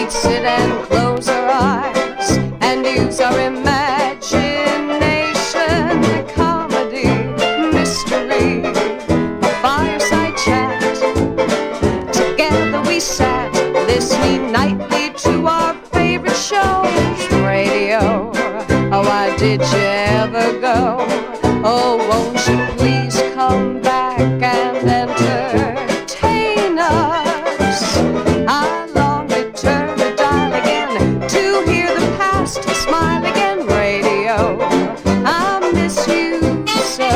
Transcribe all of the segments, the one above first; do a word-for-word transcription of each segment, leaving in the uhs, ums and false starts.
we sit and close our eyes and use our imagination. Comedy, mystery, a fireside chat. Together we sat, listening nightly to our favorite shows. Radio, oh, why did you ever go? Oh, won't you please come back and entertain us? I long to turn the dial again to hear the past smile again. Radio, I miss you so.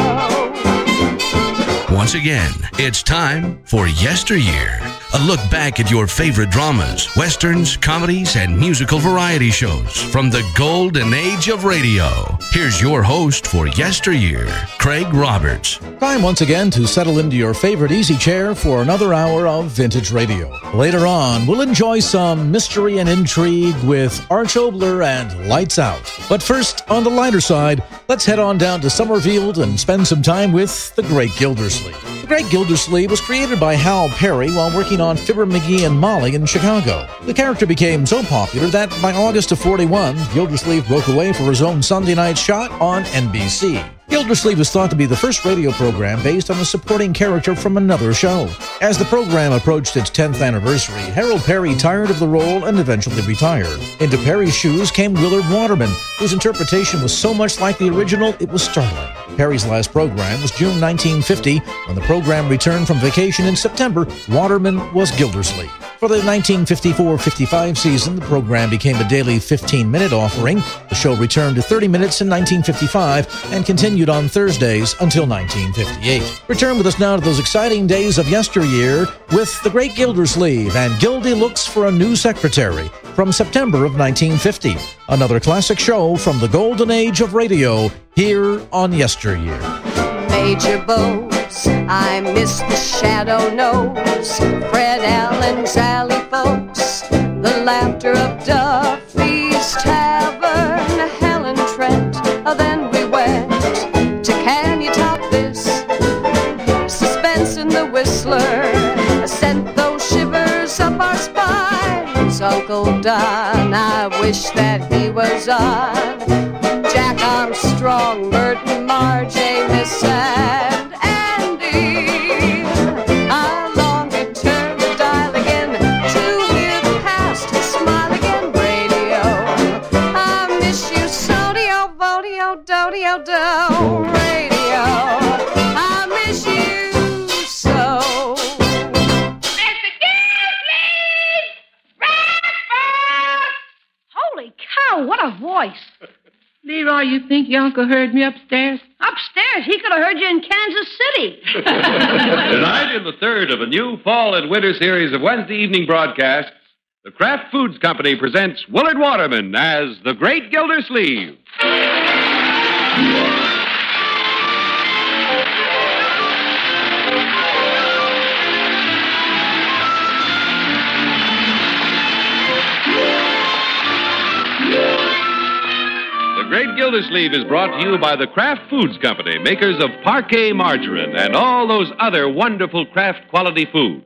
Once again, it's time for Yesteryear. A look back at your favorite dramas, westerns, comedies, and musical variety shows from the golden age of radio. Here's your host for Yesteryear, Craig Roberts. Time once again to settle into your favorite easy chair for another hour of vintage radio. Later on, we'll enjoy some mystery and intrigue with Arch Obler and Lights Out. But first, on the lighter side, let's head on down to Summerfield and spend some time with the Great Gildersleeve. The Great Gildersleeve was created by Hal Perry while working on Fibber McGee and Molly in Chicago. The character became so popular that by August of forty-one, Gildersleeve broke away for his own Sunday night shot on N B C. Gildersleeve is thought to be the first radio program based on a supporting character from another show. As the program approached its tenth anniversary, Harold Perry tired of the role and eventually retired. Into Perry's shoes came Willard Waterman, whose interpretation was so much like the original it was startling. Perry's last program was June nineteen fifty. When the program returned from vacation in September, Waterman was Gildersleeve. For the nineteen fifty-four fifty-five season, the program became a daily fifteen-minute offering. The show returned to thirty minutes in nineteen fifty-five and continued on Thursdays until nineteen fifty-eight. Return with us now to those exciting days of yesteryear with the Great Gildersleeve and Gildy Looks for a New Secretary from September of nineteen fifty. Another classic show from the golden age of radio here on Yesteryear. Major Bose, I miss the Shadow Nose, Fred Allen's Alley folks, the laughter of Duffy's Tavern, Helen Trent. Then we went to Can You Top This? Suspense in the Whistler sent those shivers up our spines. Uncle Don, I wish that he was on. Jack Armstrong, Merton, Marjay, Miss and Andy. I long to turn the dial again to hear the past smile again. Radio, I miss you so. Dio, vodio, do-dio, do. Radio, I miss you so. Mister Gildersleeve! Bradford! Holy cow, what a voice. Leroy, you think your uncle heard me upstairs? Upstairs? He could have heard you in Kansas City. Tonight, in the third of a new fall and winter series of Wednesday evening broadcasts, the Kraft Foods Company presents Willard Waterman as the Great Gildersleeve. The Great Gildersleeve is brought to you by the Kraft Foods Company, makers of Parquet margarine and all those other wonderful Kraft quality foods.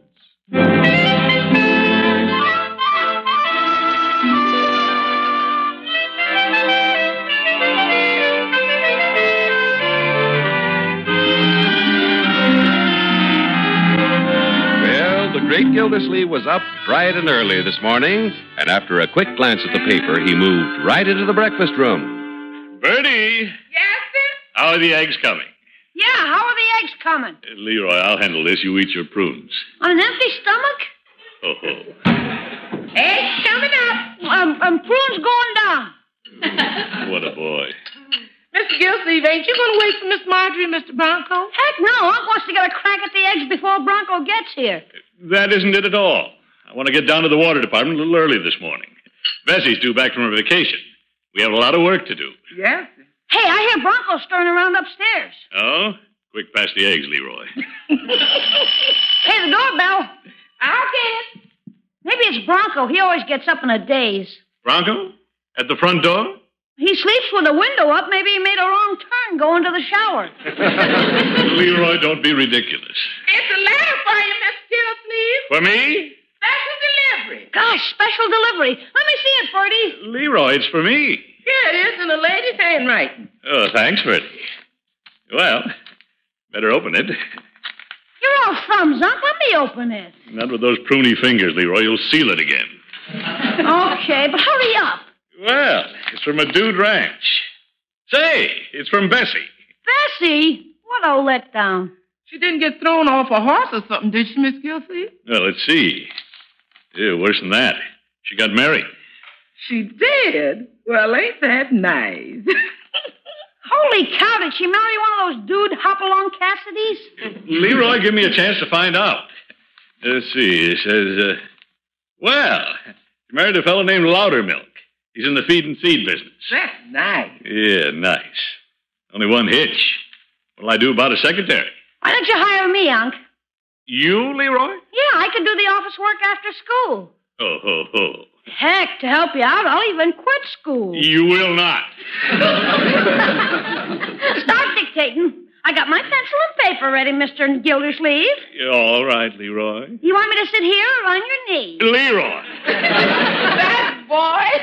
Well, the Great Gildersleeve was up bright and early this morning, and after a quick glance at the paper, he moved right into the breakfast room. Bertie! Yes, sir? How are the eggs coming? Yeah, how are the eggs coming? Uh, Leroy, I'll handle this. You eat your prunes. On an empty stomach? Ho, ho. Eggs coming up. Um, um, prunes going down. What a boy. Mister Gildersleeve, ain't you going to wait for Miss Marjorie and Mister Bronco? Heck no, Unc wants to get a crack at the eggs before Bronco gets here. That isn't it at all. I want to get down to the water department a little early this morning. Bessie's due back from her vacation. We have a lot of work to do. Yes. Hey, I hear Bronco stirring around upstairs. Oh? Quick, pass the eggs, Leroy. Hey, the doorbell. I'll get it. Maybe it's Bronco. He always gets up in a daze. Bronco? At the front door? He sleeps with the window up. Maybe he made a wrong turn going to the shower. Leroy, don't be ridiculous. It's a letter for you, Mister Gildersleeve. For me? Special delivery. Gosh, special delivery. Let me see it, Bertie. Leroy, it's for me. Here it is in a lady's handwriting. Oh, thanks, Bertie. Well, better open it. You're all thumbs up. Let me open it. Not with those pruny fingers, Leroy. You'll seal it again. Okay, but hurry up. Well, it's from a dude ranch. Say, it's from Bessie. Bessie? What a letdown. She didn't get thrown off a horse or something, did she, Miss Gilsey? Well, let's see. Yeah, worse than that. She got married. She did? Well, ain't that nice? Holy cow, did she marry one of those dude hop-along Cassidys? Leroy, give me a chance to find out. Let's see. It says, uh, well, she married a fellow named Loudermilk. He's in the feed and seed business. That's nice. Yeah, nice. Only one hitch. What'll I do about a secretary? Why don't you hire me, Unc? You, Leroy? Yeah, I can do the office work after school. Oh, ho, ho. Heck, to help you out, I'll even quit school. You will not. Start dictating. I got my pencil and paper ready, Mister Gildersleeve. All right, Leroy. You want me to sit here or on your knee? Leroy. That boy.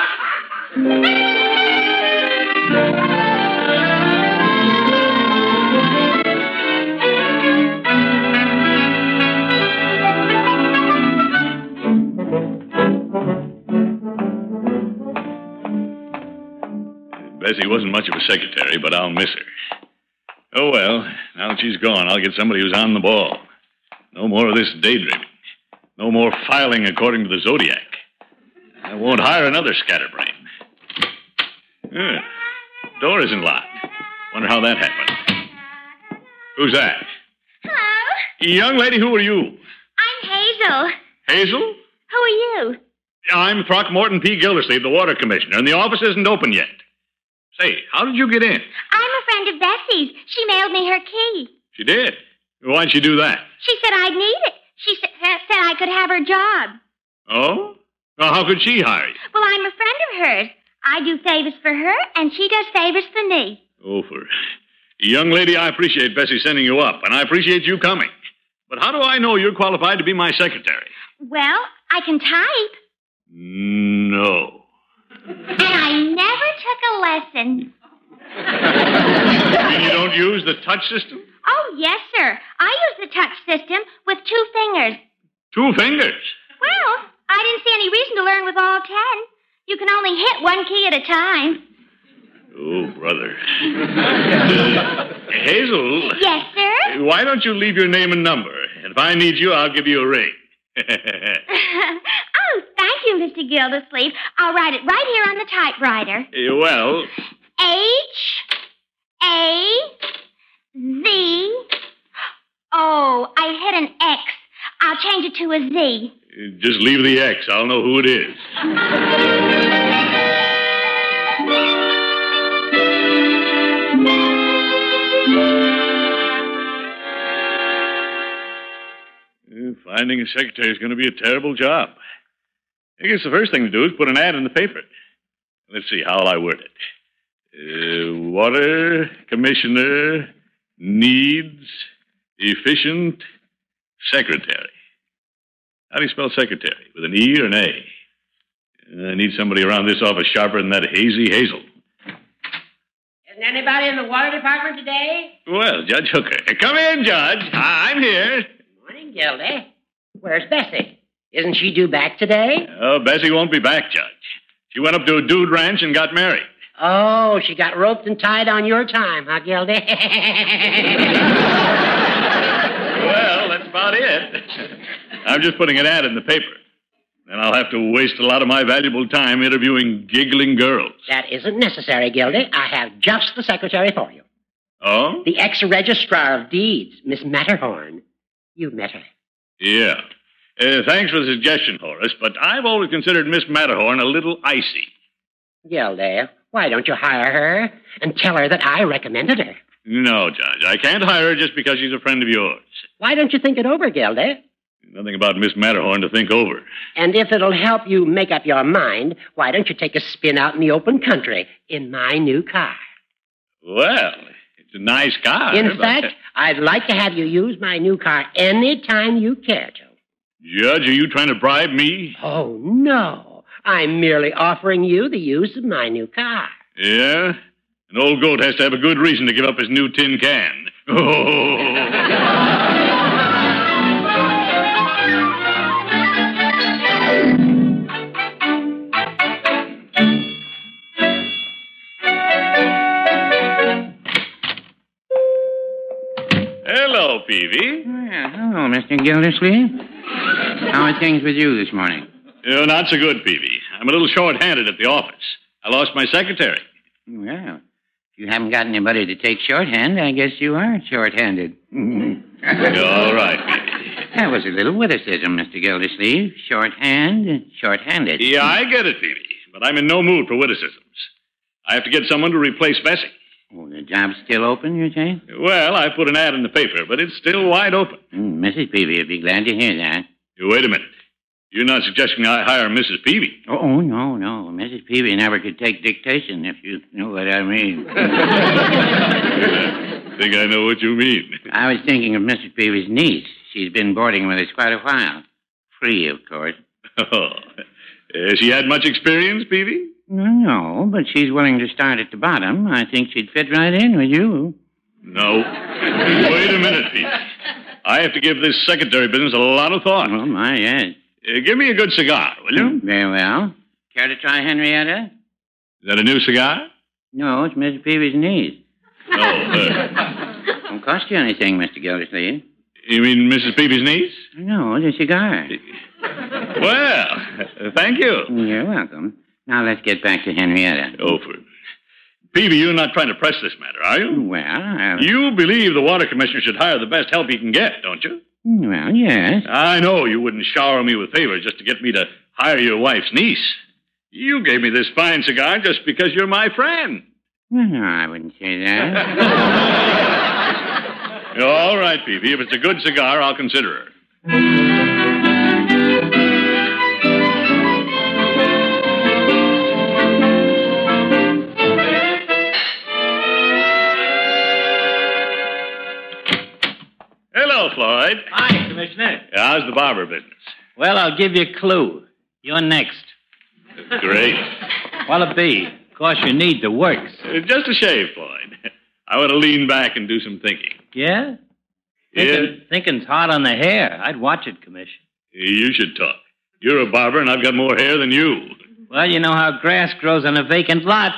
Bessie wasn't much of a secretary, but I'll miss her. Oh, well, now that she's gone, I'll get somebody who's on the ball. No more of this daydreaming. No more filing according to the Zodiac. I won't hire another scatterbrain. Yeah, door isn't locked. Wonder how that happened. Who's that? Hello. Young lady, who are you? I'm Hazel. Hazel? Who are you? I'm Throckmorton P. Gildersleeve, the water commissioner, and the office isn't open yet. Say, how did you get in? I'm a friend of Bessie's. She mailed me her key. She did? Why'd she do that? She said I'd need it. She sa- said I could have her job. Oh? Well, how could she hire you? Well, I'm a friend of hers. I do favors for her, and she does favors for me. Oh, for... Young lady, I appreciate Bessie sending you up, and I appreciate you coming. But how do I know you're qualified to be my secretary? Well, I can type. No. And I never took a lesson. You mean you don't use the touch system? Oh, yes, sir. I use the touch system with two fingers. Two fingers? Well, I didn't see any reason to learn with all ten. You can only hit one key at a time. Oh, brother. uh, Hazel. Yes, sir? Why don't you leave your name and number? And if I need you, I'll give you a ring. Oh, thank you, Mister Gildersleeve. I'll write it right here on the typewriter. Uh, well... H... A... Z... Oh, I hit an X. I'll change it to a Z. Just leave the X. I'll know who it is. Finding a secretary is going to be a terrible job. I guess the first thing to do is put an ad in the paper. Let's see, how will I word it? Uh, water commissioner needs efficient secretary. How do you spell secretary? With an E or an A? I need somebody around this office sharper than that hazy Hazel. Isn't anybody in the water department today? Well, Judge Hooker. Come in, Judge. I'm here. Morning, Gildy. Where's Bessie? Isn't she due back today? Oh, Bessie won't be back, Judge. She went up to a dude ranch and got married. Oh, she got roped and tied on your time, huh, Gildy? Well, that's about it. I'm just putting an ad in the paper. Then I'll have to waste a lot of my valuable time interviewing giggling girls. That isn't necessary, Gildy. I have just the secretary for you. Oh? The ex-registrar of deeds, Miss Matterhorn. You met her. Yeah. Uh, thanks for the suggestion, Horace, but I've always considered Miss Matterhorn a little icy. Gildy, why don't you hire her and tell her that I recommended her? No, Judge. I can't hire her just because she's a friend of yours. Why don't you think it over, Gildy? Nothing about Miss Matterhorn to think over. And if it'll help you make up your mind, why don't you take a spin out in the open country in my new car? Well, it's a nice car. In but... fact, I'd like to have you use my new car any time you care to. Judge, are you trying to bribe me? Oh, no. I'm merely offering you the use of my new car. Yeah? An old goat has to have a good reason to give up his new tin can. Oh. Hello, Peavy. Well, hello, Mister Gildersleeve. How are things with you this morning? Uh, not so good, Peavy. I'm a little short-handed at the office. I lost my secretary. Well, if you haven't got anybody to take shorthand, I guess you are short-handed. All right, Peavy. That was a little witticism, Mister Gildersleeve. Shorthand, short-handed. Yeah, I get it, Peavy, but I'm in no mood for witticisms. I have to get someone to replace Bessie. Oh, the job's still open, you say? Well, I put an ad in the paper, but it's still wide open. Mm, Missus Peavy would be glad to hear that. Wait a minute. You're not suggesting I hire Missus Peavy? Oh, oh, no, no. Missus Peavy never could take dictation, if you know what I mean. I think I know what you mean. I was thinking of Missus Peavy's niece. She's been boarding with us quite a while. Free, of course. Oh. Has she had much experience, Peavy? No, but she's willing to start at the bottom. I think she'd fit right in with you. No. Wait a minute, Peavy. I have to give this secretary business a lot of thought. Oh, my, yes. Uh, give me a good cigar, will you? Very well. Care to try Henrietta? Is that a new cigar? No, it's Missus Peavy's niece. Oh, uh... Won't cost you anything, Mister Gildersleeve. You mean Missus Peavy's niece? No, the cigar. Well, uh, thank you. You're welcome. Now let's get back to Henrietta. Oh, for... Peavy, you're not trying to press this matter, are you? Well, I'll... You believe the water commissioner should hire the best help he can get, don't you? Well, yes. I know you wouldn't shower me with favors just to get me to hire your wife's niece. You gave me this fine cigar just because you're my friend. Well, no, I wouldn't say that. All right, Peavy. If it's a good cigar, I'll consider her. Hello, Floyd. Hi, Commissioner. How's the barber business? Well, I'll give you a clue. You're next. Great. What'll it be? Of course, you need the works. Uh, just a shave, Floyd. I want to lean back and do some thinking. Yeah? Thinking, Yeah? Thinking's hard on the hair. I'd watch it, Commissioner. You should talk. You're a barber, and I've got more hair than you. Well, you know how grass grows on a vacant lot.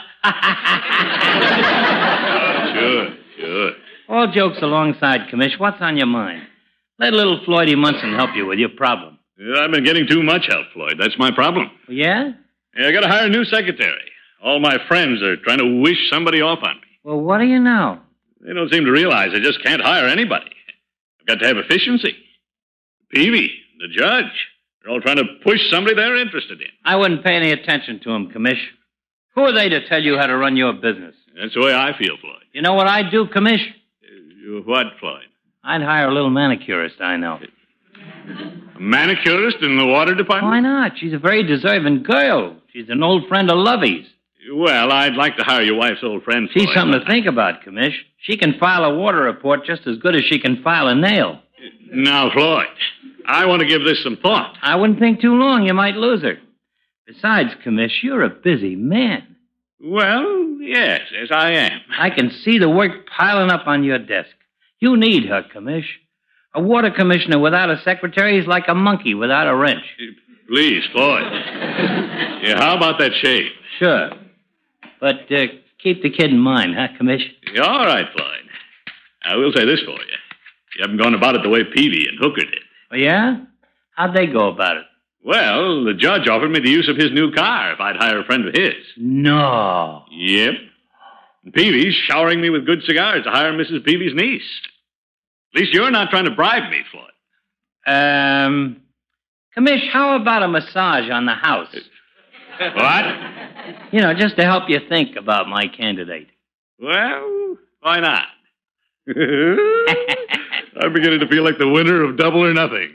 Sure, sure. All jokes alongside, Commish. What's on your mind? Let little Floydie Munson help you with your problem. Yeah, I've been getting too much help, Floyd. That's my problem. Yeah? Yeah, I got to hire a new secretary. All my friends are trying to wish somebody off on me. Well, what do you know? They don't seem to realize I just can't hire anybody. I've got to have efficiency. Peavy, the judge, they're all trying to push somebody they're interested in. I wouldn't pay any attention to him, Commish. Who are they to tell you how to run your business? That's the way I feel, Floyd. You know what I'd do, Commish? Uh, what, Floyd? I'd hire a little manicurist I know. A manicurist in the water department? Why not? She's a very deserving girl. She's an old friend of Lovey's. Well, I'd like to hire your wife's old friend, Floyd. She's something to think about, Commish. She can file a water report just as good as she can file a nail. Now, Floyd, I want to give this some thought. I wouldn't think too long. You might lose her. Besides, Commish, you're a busy man. Well, yes, yes, I am. I can see the work piling up on your desk. You need her, Commish. A water commissioner without a secretary is like a monkey without a wrench. Please, Floyd. Yeah, how about that shave? Sure. But uh, keep the kid in mind, huh, Commish? Yeah, all right, Floyd. I will say this for you. You haven't gone about it the way Peavy and Hooker did. Oh, yeah? How'd they go about it? Well, the judge offered me the use of his new car if I'd hire a friend of his. No. Yep. And Peavy's showering me with good cigars to hire Missus Peavy's niece. At least you're not trying to bribe me, Floyd. Um, Commish, how about a massage on the house? What? You know, just to help you think about my candidate. Well, why not? I'm beginning to feel like the winner of Double or Nothing.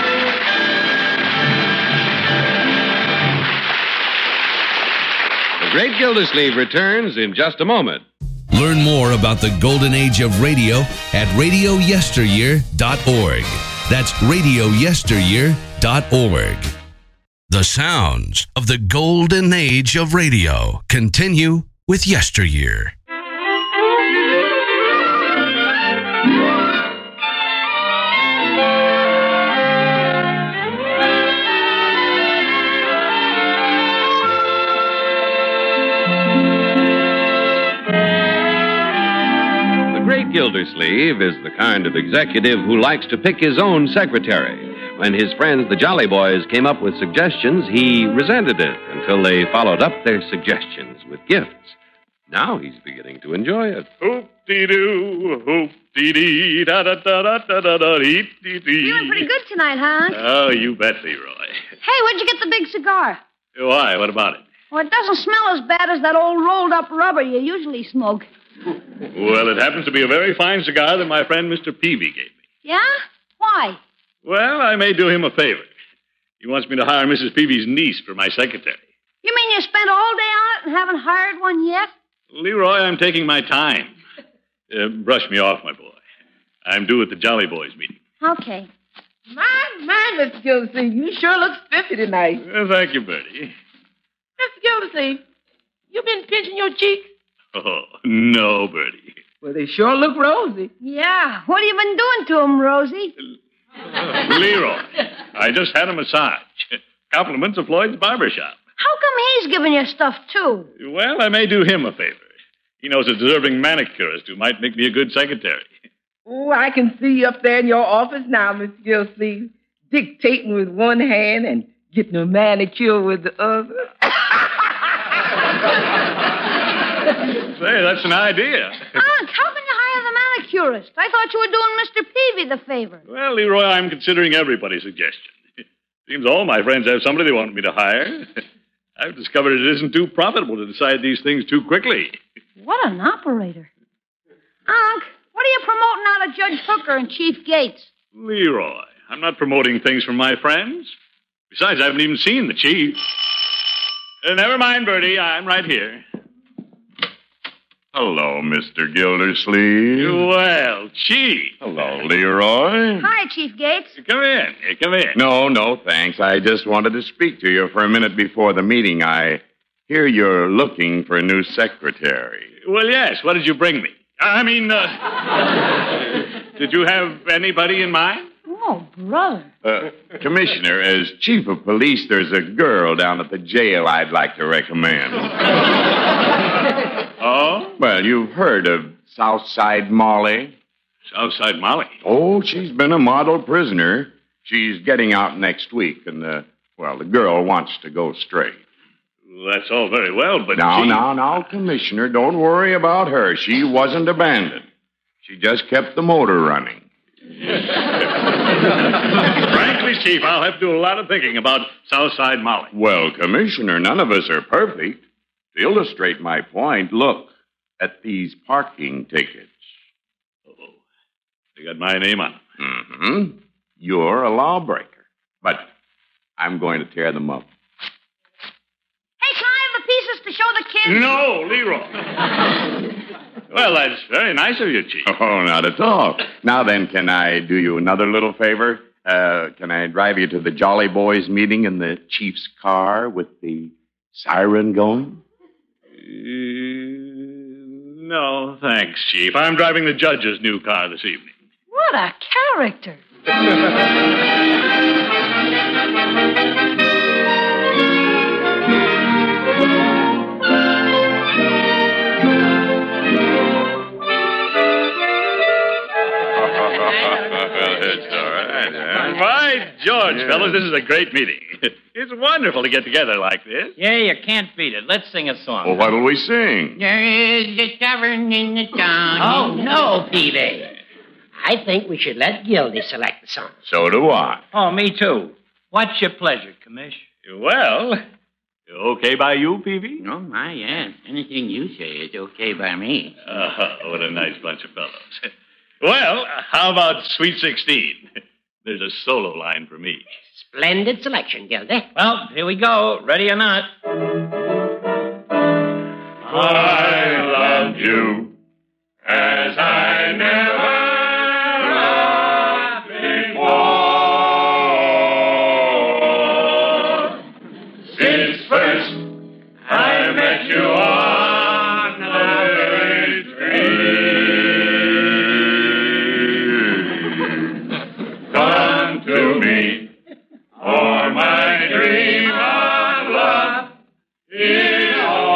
The Gildersleeve returns in just a moment. Learn more about the golden age of radio at radio yesteryear dot org. That's radio yesteryear dot org. The sounds of the golden age of radio continue with Yesteryear. Gildersleeve is the kind of executive who likes to pick his own secretary. When his friends, the Jolly Boys, came up with suggestions, he resented it until they followed up their suggestions with gifts. Now he's beginning to enjoy it. Hoop-dee-doo, hoop-dee-dee, da-da-da-da-da-da-dee-dee-dee. Feeling pretty good tonight, huh? Oh, you bet, Leroy. Hey, where'd you get the big cigar? Why? What about it? Well, it doesn't smell as bad as that old rolled-up rubber you usually smoke. Well, it happens to be a very fine cigar that my friend Mister Peavy gave me. Yeah? Why? Well, I may do him a favor. He wants me to hire Missus Peavy's niece for my secretary. You mean you spent all day on it and haven't hired one yet? Leroy, I'm taking my time. Uh, brush me off, my boy. I'm due at the Jolly Boys meeting. Okay. My, my, Mister Gildersleeve, you sure look spiffy tonight. Well, thank you, Bertie. Mister Gildersleeve, you been pinching your cheeks? Oh, no, Bertie. Well, they sure look rosy. Yeah. What have you been doing to them, Rosie? Leroy, I just had a massage. Compliments of Floyd's barbershop. How come he's giving you stuff, too? Well, I may do him a favor. He knows a deserving manicurist who might make me a good secretary. Oh, I can see you up there in your office now, Mister Gildersleeve, dictating with one hand and getting a manicure with the other. Say, that's an idea. Unc, how can you hire the manicurist? I thought you were doing Mister Peavy the favor. Well, Leroy, I'm considering everybody's suggestion. Seems all my friends have somebody they want me to hire. I've discovered it isn't too profitable to decide these things too quickly. What an operator. Unc, what are you promoting out of Judge Hooker and Chief Gates? Leroy, I'm not promoting things from my friends. Besides, I haven't even seen the chief. Uh, never mind, Bertie. I'm right here. Hello, Mister Gildersleeve. Well, Chief. Hello, Leroy. Hi, Chief Gates. Come in. Come in. No, no, thanks. I just wanted to speak to you for a minute before the meeting. I hear you're looking for a new secretary. Well, yes. What did you bring me? I mean, uh, did you have anybody in mind? Oh, brother. Uh, Commissioner, as chief of police, there's a girl down at the jail I'd like to recommend. Oh? Well, you've heard of Southside Molly? Southside Molly? Oh, she's been a model prisoner. She's getting out next week, and, uh, well, the girl wants to go straight. Well, that's all very well, but... Now, Chief... now, now, Commissioner, don't worry about her. She wasn't abandoned. She just kept the motor running. Frankly, Chief, I'll have to do a lot of thinking about Southside Molly. Well, Commissioner, none of us are perfect. To illustrate my point, look at these parking tickets. Oh, they got my name on them. Mm-hmm. You're a lawbreaker, but I'm going to tear them up. Hey, can I have the pieces to show the kids? No, Leroy. Well, that's very nice of you, Chief. Oh, not at all. Now then, can I do you another little favor? Uh, can I drive you to the Jolly Boys meeting in the chief's car with the siren going? Uh, no, thanks, Chief. I'm driving the judge's new car this evening. What a character. By George, yeah. Fellas, this is a great meeting. It's wonderful to get together like this. Yeah, you can't beat it. Let's sing a song. Well, what'll we sing? There is a tavern in the town. Oh, no, Peavy. I think we should let Gildy select the song. So do I. Oh, me too. What's your pleasure, Commish? Well, okay by you, Peavy? Oh, my, yeah. Anything you say is okay by me. Uh, what a nice bunch of fellows. Well, how about Sweet sixteen? There's a solo line for me. Splendid selection, Gildy. Well, here we go. Ready or not. I loved you as I never loved before. Since first I met you on the very tree. Come to me, for my dream of love is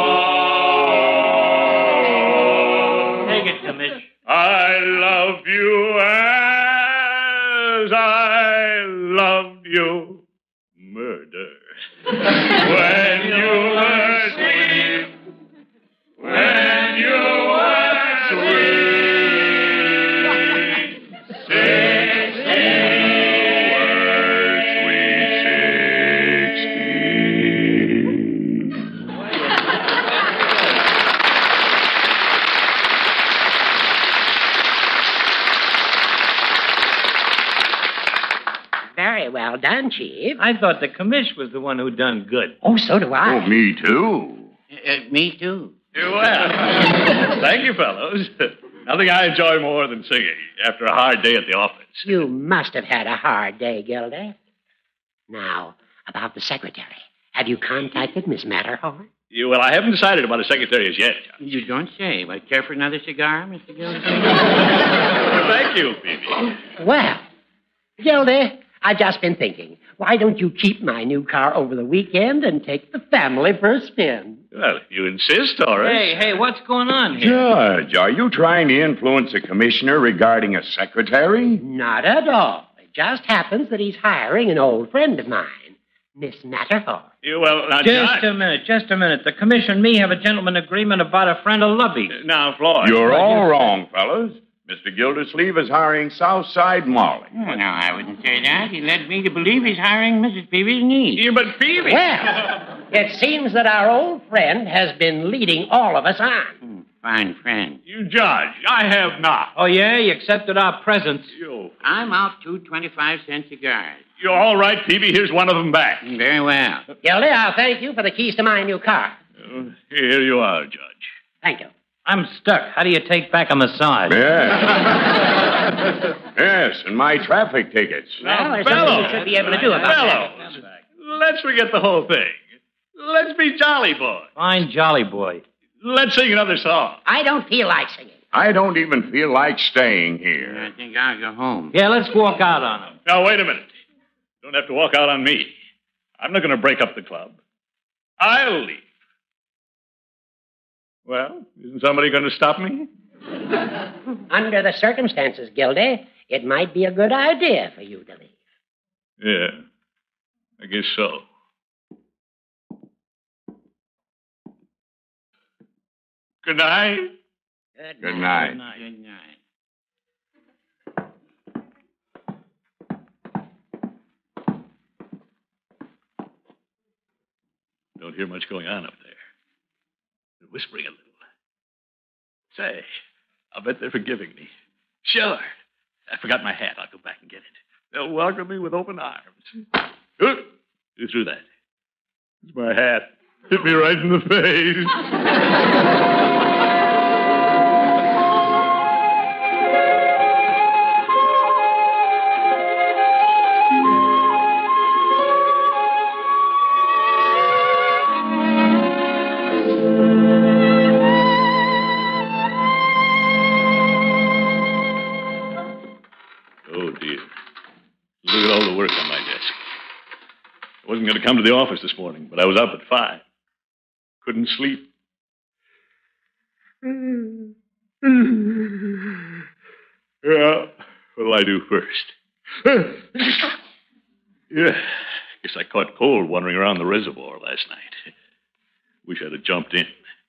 all. Take it, Commish. I love you as I loved you. Murder. When you were sweet, when you were sweet, sixteen were sweet sixteen. Very well done, Chief. I thought the commish was the one who done good. Oh, so do I. Oh, me too. Uh, me too. Well, thank you, fellows. Nothing I enjoy more than singing after a hard day at the office. You must have had a hard day, Gildy. Now, about the secretary. Have you contacted Miss Matterhorn? You, well, I haven't decided about a secretary as yet. You don't say. Well, care for another cigar, Mister Gildersleeve? Well, thank you, Phoebe. Well, Gildy, I've just been thinking. Why don't you keep my new car over the weekend and take the family for a spin? Well, you insist, Horace. Hey, hey, what's going on here? Judge, are you trying to influence a commissioner regarding a secretary? Not at all. It just happens that he's hiring an old friend of mine, Miss Matterhorn. You, well, now, Just Judge- a minute, just a minute. The commission and me have a gentleman agreement about a friend of Lubby. Now, Floyd. You're all wrong, fellas. Mister Gildersleeve is hiring Southside Molly. Oh, no, I wouldn't say that. He led me to believe he's hiring Missus Peavy's niece. Yeah, but Phoebe. Well, it seems that our old friend has been leading all of us on. Hmm, fine friend. You judge. I have not. Oh, yeah? You accepted our presents. You. I'm out two twenty-five cent cigars. You're all right, Phoebe. Here's one of them back. Very well. Gildy, I'll thank you for the keys to my new car. Uh, here you are, Judge. Thank you. I'm stuck. How do you take back a massage? Yes. Yes, and my traffic tickets. Well, there's something you should be able to do about that. Fellows, let's forget the whole thing. Let's be Jolly Boy. Fine, jolly boy. Let's sing another song. I don't feel like singing. I don't even feel like staying I here. think I'll go home. Yeah, let's walk out on him. Now, wait a minute. Don't have to walk out on me. I'm not going to break up the club. I'll leave. Well, isn't somebody going to stop me? Under the circumstances, Gildy, it might be a good idea for you to leave. Yeah, I guess so. Good night. Good Good night. night. Good night. Don't hear much going on up there. They're whispering a little. Say, I'll bet they're forgiving me. Sure. I forgot my hat. I'll go back and get it. They'll welcome me with open arms. Good. Who threw that? It's my hat. Hit me right in the face. Oh, dear. Look at all the work on my desk. I wasn't going to come to the office this morning, but I was up at five. Couldn't sleep. Yeah, what'll I do first? Yeah, guess I caught cold wandering around the reservoir last night. Wish I'd have jumped in.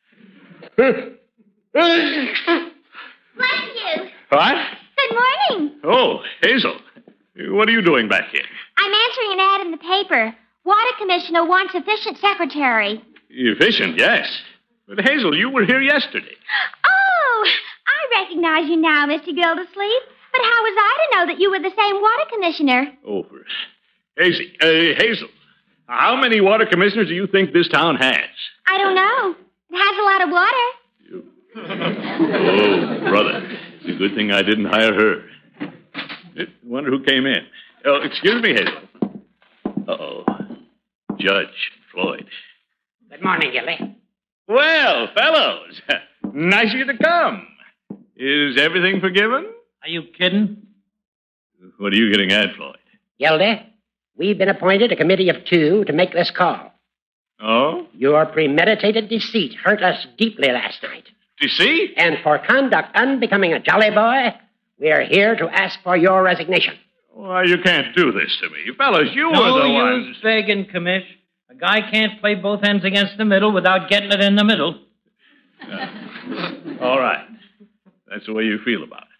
Bless you. What? Good morning. Oh, Hazel. What are you doing back here? I'm answering an ad in the paper. Water Commissioner wants efficient secretary. Efficient, yes. But Hazel, you were here yesterday. Oh, I recognize you now, Mister Gildersleeve. But how was I to know that you were the same water commissioner? Oh, for Hazel, uh, Hazel, how many water commissioners do you think this town has? I don't know. It has a lot of water. Oh, brother. It's a good thing I didn't hire her. I wonder who came in. Oh, excuse me, Hazel. Uh-oh. Judge Floyd. Good morning, Gildy. Well, fellows, nice of you to come. Is everything forgiven? Are you kidding? What are you getting at, Floyd? Gildy, we've been appointed a committee of two to make this call. Oh? Your premeditated deceit hurt us deeply last night. Deceit? And for conduct unbecoming a jolly boy, we are here to ask for your resignation. Why, you can't do this to me. Fellas, you no were the use ones. begging, Commish. A guy can't play both ends against the middle without getting it in the middle. Uh, all right. That's the way you feel about it.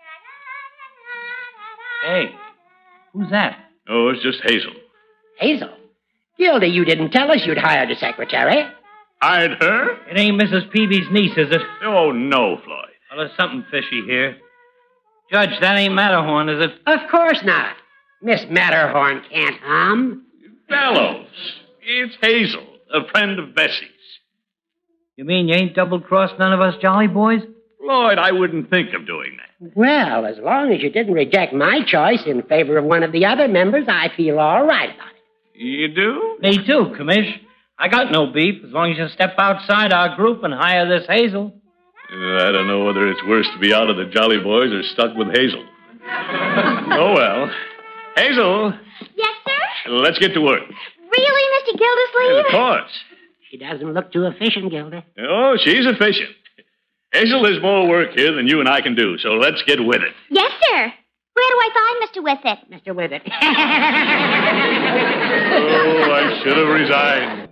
Hey, who's that? Oh, it's just Hazel. Hazel? Gildy, you didn't tell us you'd hired a secretary. Hired her? It ain't Missus Peavy's niece, is it? Oh, no, Floyd. Well, there's something fishy here. Judge, that ain't Matterhorn, is it? Of course not. Miss Matterhorn can't hum. Fellows, it's Hazel, a friend of Bessie's. You mean you ain't double-crossed none of us jolly boys? Floyd, I wouldn't think of doing that. Well, as long as you didn't reject my choice in favor of one of the other members, I feel all right about it. You do? Me too, Commish. I got no beef as long as you step outside our group and hire this Hazel. I don't know whether it's worse to be out of the Jolly Boys or stuck with Hazel. Oh, well. Hazel. Yes, sir? Let's get to work. Really, Mister Gildersleeve? Of course. She doesn't look too efficient, Gildy. Oh, she's efficient. Hazel, there's more work here than you and I can do, so let's get with it. Yes, sir. Where do I find Mister Withit? Mister Withit. Oh, I should have resigned.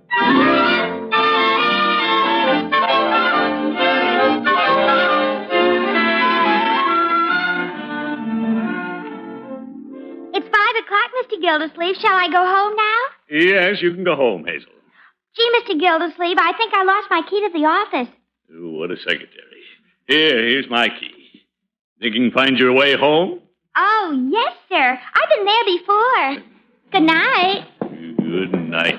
It's five o'clock, Mister Gildersleeve. Shall I go home now? Yes, you can go home, Hazel. Gee, Mister Gildersleeve, I think I lost my key to the office. Oh, what a secretary. Here, here's my key. Think you can find your way home? Oh, yes, sir. I've been there before. Good night. Good night.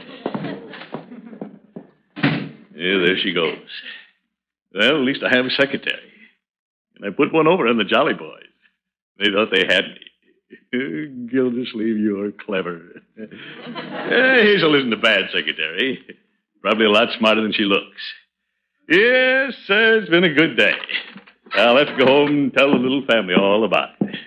Yeah, there she goes. Well, at least I have a secretary. And I put one over on the Jolly Boys. They thought they had me. Gildersleeve, you're clever. eh, Hazel isn't a bad secretary. Probably a lot smarter than she looks. Yes, uh, it's been a good day. I'll have to go home and tell the little family all about it.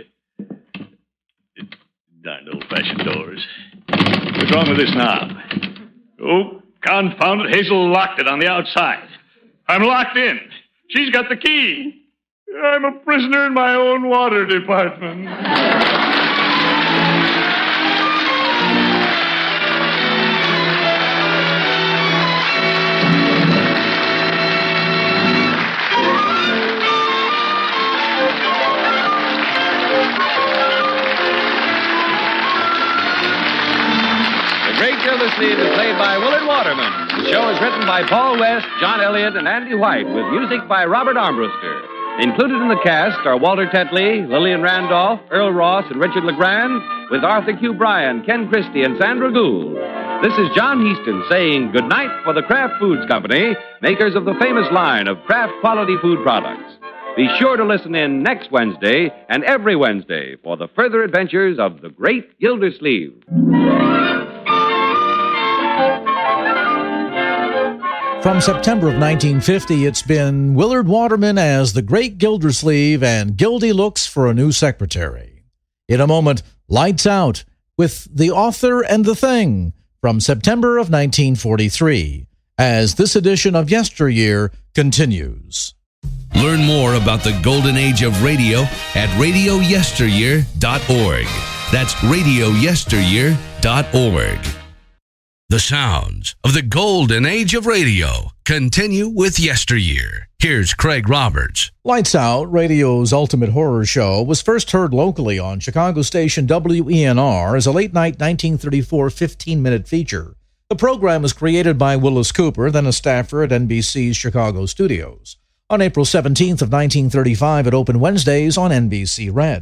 Darned old-fashioned doors. What's wrong with this knob? Oh, confound it, Hazel locked it on the outside. I'm locked in. She's got the key. I'm a prisoner in my own water department. Gildersleeve is played by Willard Waterman. The show is written by Paul West, John Elliott, and Andy White, with music by Robert Armbruster. Included in the cast are Walter Tetley, Lillian Randolph, Earl Ross, and Richard LeGrand, with Arthur Q. Bryan, Ken Christie, and Sandra Gould. This is John Heaston saying goodnight for the Kraft Foods Company, makers of the famous line of Kraft quality food products. Be sure to listen in next Wednesday and every Wednesday for the further adventures of the great Gildersleeve. From September of nineteen fifty, it's been Willard Waterman as the Great Gildersleeve, and Gildy looks for a new secretary. In a moment, Lights Out with The Author and the Thing from September of nineteen forty-three, as this edition of Yesteryear continues. Learn more about the golden age of radio at radio yesteryear dot org. That's radio yesteryear dot org. The sounds of the golden age of radio continue with Yesteryear. Here's Craig Roberts. Lights Out, radio's ultimate horror show, was first heard locally on Chicago station W E N R as a late-night nineteen thirty-four fifteen-minute feature. The program was created by Willis Cooper, then a staffer at N B C's Chicago studios. On April seventeenth of nineteen thirty-five, it opened Wednesdays on N B C Red.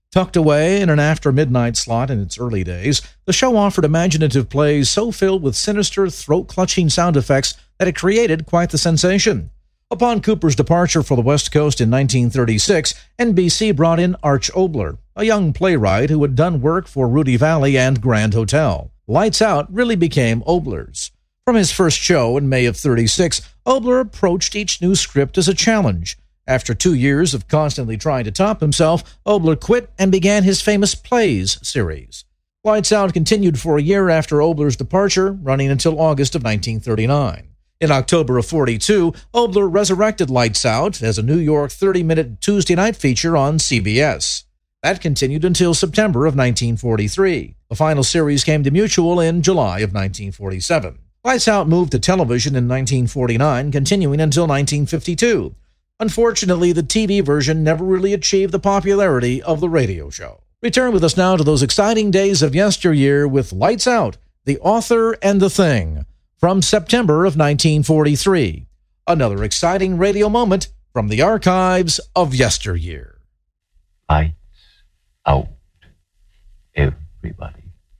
Tucked away in an after-midnight slot in its early days, the show offered imaginative plays so filled with sinister, throat-clutching sound effects that it created quite the sensation. Upon Cooper's departure for the West Coast in nineteen thirty-six, N B C brought in Arch Obler, a young playwright who had done work for Rudy Valley and Grand Hotel. Lights Out really became Obler's. From his first show in May of thirty-six, Obler approached each new script as a challenge. After two years of constantly trying to top himself, Obler quit and began his famous Plays series. Lights Out continued for a year after Obler's departure, running until August of nineteen thirty-nine. In October of forty-two, Obler resurrected Lights Out as a New York thirty-minute Tuesday night feature on C B S. That continued until September of nineteen forty-three. The final series came to Mutual in July of nineteen forty-seven. Lights Out moved to television in nineteen forty-nine, continuing until nineteen fifty-two. Unfortunately, the T V version never really achieved the popularity of the radio show. Return with us now to those exciting days of yesteryear with Lights Out, The Author and the Thing, from September of nineteen forty-three. Another exciting radio moment from the archives of yesteryear. Lights out, everybody.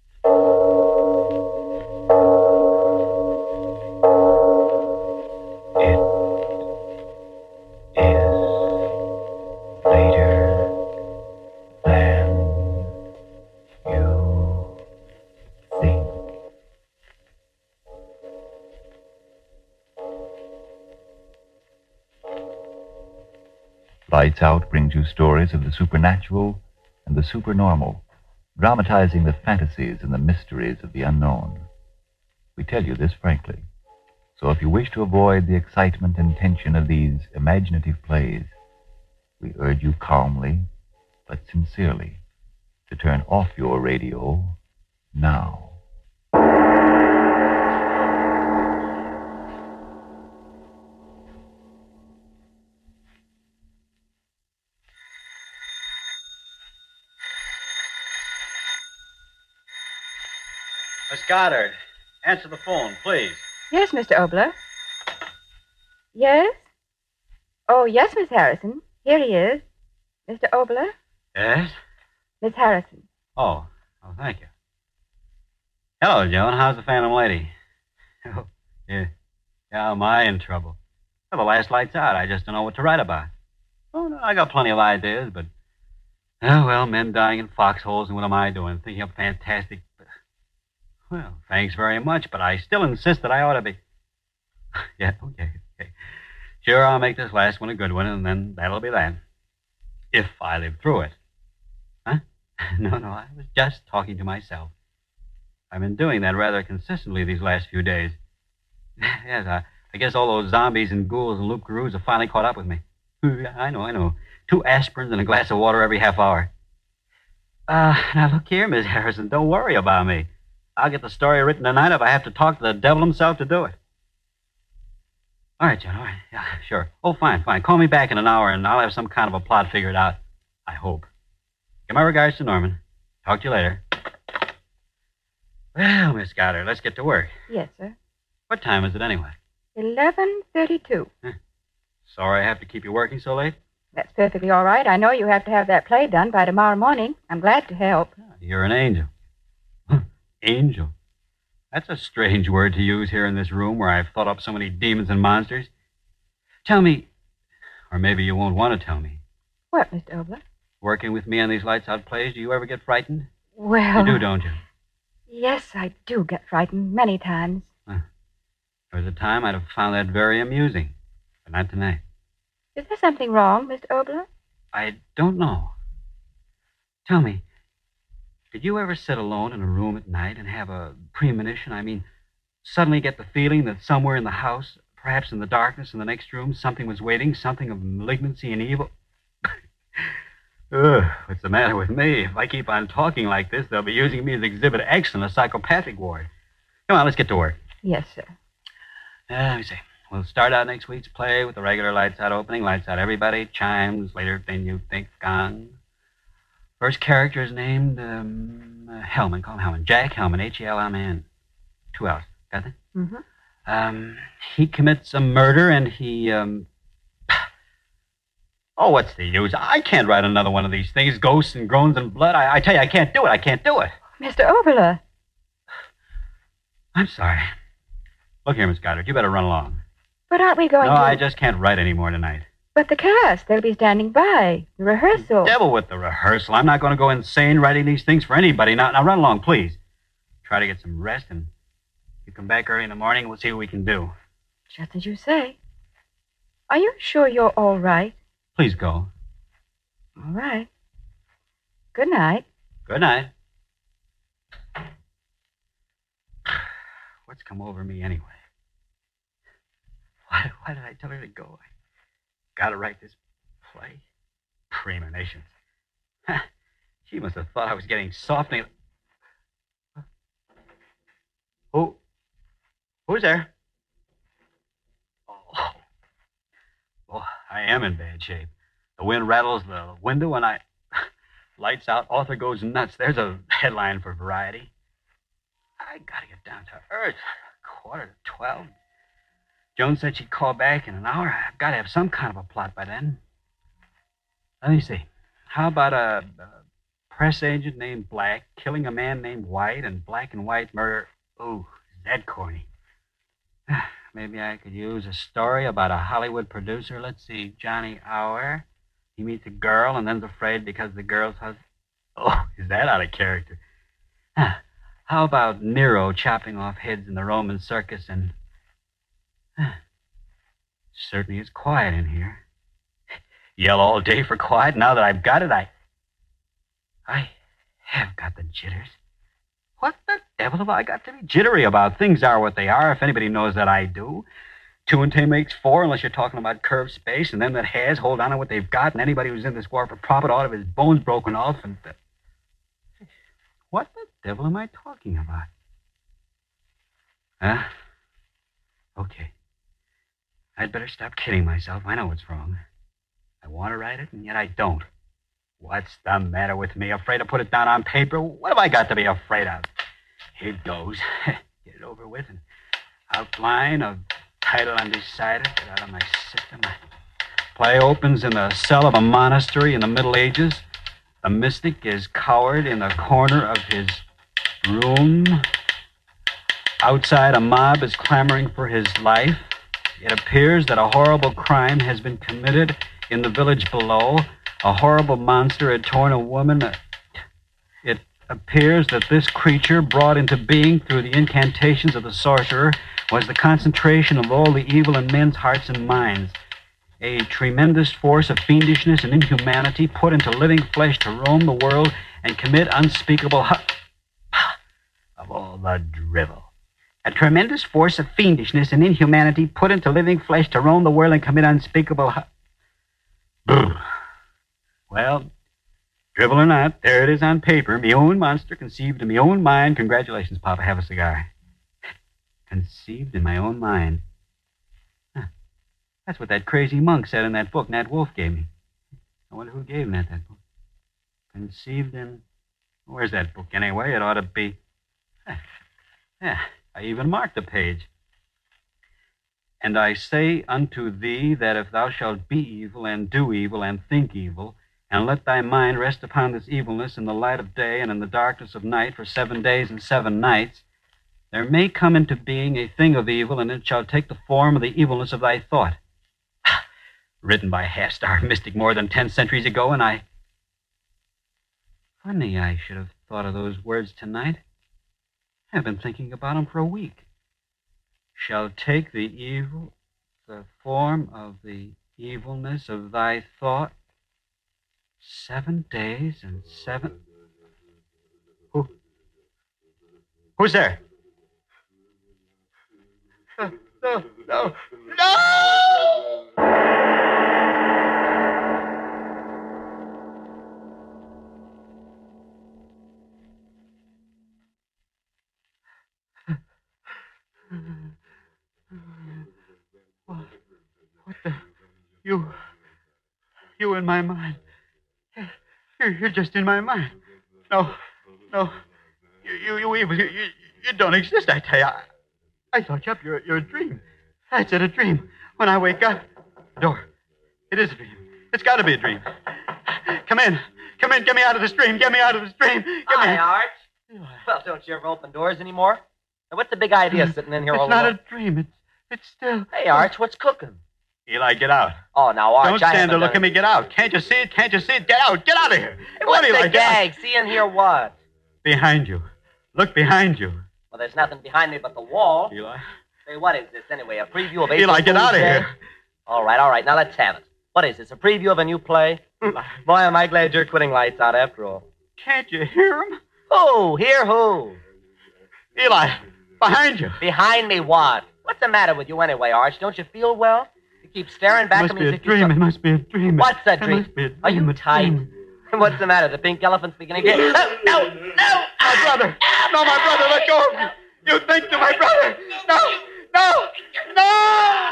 Lights Out brings you stories of the supernatural and the supernormal, dramatizing the fantasies and the mysteries of the unknown. We tell you this frankly, so if you wish to avoid the excitement and tension of these imaginative plays, we urge you calmly but sincerely to turn off your radio now. Miss Goddard, answer the phone, please. Yes, Mister Obler. Yes? Oh, yes, Miss Harrison. Here he is. Mister Obler? Yes? Miss Harrison. Oh, oh, thank you. Hello, Joan. How's the Phantom Lady? Oh, yeah. Yeah, am I in trouble? Well, the last Light's Out. I just don't know what to write about. Oh, no, I got plenty of ideas, but... Oh, well, men dying in foxholes, and what am I doing? Thinking up fantastic... Well, thanks very much, but I still insist that I ought to be... Yeah, okay, okay. Sure, I'll make this last one a good one, and then that'll be that. If I live through it. Huh? No, no, I was just talking to myself. I've been doing that rather consistently these last few days. Yes, I, I guess all those zombies and ghouls and loup-garoos have finally caught up with me. I know, I know. Two aspirins and a glass of water every half hour. Uh, now look here, Miss Harrison, don't worry about me. I'll get the story written tonight if I have to talk to the devil himself to do it. All right, John, all right. Yeah, sure. Oh, fine, fine. Call me back in an hour, and I'll have some kind of a plot figured out. I hope. Give my regards to Norman. Talk to you later. Well, Miss Goddard, let's get to work. Yes, sir. What time is it anyway? eleven thirty-two. Huh. Sorry I have to keep you working so late. That's perfectly all right. I know you have to have that play done by tomorrow morning. I'm glad to help. You're an angel. Angel. That's a strange word to use here in this room where I've thought up so many demons and monsters. Tell me, or maybe you won't want to tell me. What, Mister Obler? Working with me on these Lights Out plays, do you ever get frightened? Well... You do, don't you? Yes, I do get frightened many times. Huh. There was a time I'd have found that very amusing, but not tonight. Is there something wrong, Mister Obler? I don't know. Tell me, did you ever sit alone in a room at night and have a premonition? I mean, suddenly get the feeling that somewhere in the house, perhaps in the darkness in the next room, something was waiting, something of malignancy and evil? Ugh, what's the matter with me? If I keep on talking like this, they'll be using me as Exhibit X in a psychopathic ward. Come on, let's get to work. Yes, sir. Uh, let me see. We'll start out next week's play with the regular Lights Out opening. Lights out everybody. Chimes. Later, then you think gong. First character is named um, uh, Hellman. Call him Hellman. Jack Hellman. H E L M A N. Two L's. Got that? Mm-hmm. Um, he commits a murder and he, um... Oh, what's the use? I can't write another one of these things. Ghosts and groans and blood. I, I tell you, I can't do it. I can't do it. Mister Oberle. I'm sorry. Look here, Miss Goddard. You better run along. But aren't we going no, to... No, I just can't write any more tonight. But the cast, they'll be standing by. The rehearsal. Devil with the rehearsal. I'm not going to go insane writing these things for anybody. Now, now run along, please. Try to get some rest, and you come back early in the morning, and we'll see what we can do. Just as you say. Are you sure you're all right? Please go. All right. Good night. Good night. What's come over me anyway? Why, why did I tell her to go? I gotta write this play. Premonitions. She must have thought I was getting soft. And... Who? Who's there? Oh. Oh, I am in bad shape. The wind rattles the window and I... Lights out, author goes nuts. There's a headline for Variety. I gotta get down to earth. Quarter to twelve. Joan said she'd call back in an hour. I've got to have some kind of a plot by then. Let me see. How about a, a press agent named Black killing a man named White and black and white murder? Ooh, is that corny? Maybe I could use a story about a Hollywood producer. Let's see. Johnny Hour. He meets a girl and then's afraid because the girl's husband. Oh, is that out of character? Huh. How about Nero chopping off heads in the Roman circus and... Huh. Certainly is quiet in here. Yell all day for quiet. Now that I've got it, I... I have got the jitters. What the devil have I got to be jittery about? Things are what they are, if anybody knows that I do. Two and two makes four, unless you're talking about curved space, and them that has hold on to what they've got, and anybody who's in this war for profit ought to have his bones broken off, and... The... What the devil am I talking about? Huh? Okay. I'd better stop kidding myself. I know what's wrong. I want to write it, and yet I don't. What's the matter with me? Afraid to put it down on paper? What have I got to be afraid of? Here it goes. Get it over with. An outline of title undecided. Get out of my system. Play opens in the cell of a monastery in the Middle Ages. The mystic is cowered in the corner of his room. Outside, a mob is clamoring for his life. It appears that a horrible crime has been committed in the village below. A horrible monster had torn a woman. It appears that this creature, brought into being through the incantations of the sorcerer, was the concentration of all the evil in men's hearts and minds. A tremendous force of fiendishness and inhumanity put into living flesh to roam the world and commit unspeakable... Hu- of all the drivel. A tremendous force of fiendishness and inhumanity put into living flesh to roam the world and commit unspeakable... Hu- Well, drivel or not, there it is on paper. Me own monster conceived in me own mind. Congratulations, Papa. Have a cigar. Conceived in my own mind. Huh. That's what that crazy monk said in that book Nat Wolf gave me. I wonder who gave Nat that book. Conceived in... Where's that book anyway? It ought to be... Yeah, I even marked the page. And I say unto thee that if thou shalt be evil and do evil and think evil, and let thy mind rest upon this evilness in the light of day and in the darkness of night for seven days and seven nights, there may come into being a thing of evil, and it shall take the form of the evilness of thy thought. Written by a half-starved mystic more than ten centuries ago, and I... Funny I should have thought of those words tonight. I've been thinking about them for a week. Shall take the evil, the form of the evilness of thy thought. Seven days and seven... Who? Who's there? No, no, no, no! What? What the? You... You in my mind. You're, you're just in my mind. No, no. You, you, you, you, you, you don't exist, I tell you. I, I thought you up. You're, you're a dream. That's it, a dream. When I wake up, the door. It is a dream. It's got to be a dream. Come in. Come in. Get me out of the stream. Get me out of the stream. Get Hi, me. Arch. Well, don't you ever open doors anymore? Now, what's the big idea sitting in here It's all not alone? a dream. It's it's still. Hey, Arch, what's cooking? Eli, get out. Oh, now, Arch, Don't I stand haven't there. Look done at me. Get out. Can't you see it? Can't you see it? Get out. Get out of here. Hey, what's Eli, the get out. gag? See and hear what? Behind you. Look behind you. Well, there's nothing behind me but the wall. Eli. Hey, what is this anyway? A preview of Eli, April get out of Fool's Day? here. All right, all right. Now let's have it. What is this? A preview of a new play? Boy, am I glad you're quitting Lights Out after all. Can't you hear him? Who? Hear who? Eli, behind you. Behind me what? What's the matter with you anyway, Arch? Don't you feel well? You keep staring back It at must me be as a if you dream. saw- It must be a dream. What's a It dream? must be a Are you dream, a tight? dream. What's the matter? The pink elephant's beginning to... No, no, no! My brother. No, my brother, let go of me. You think to my brother. No, no, no!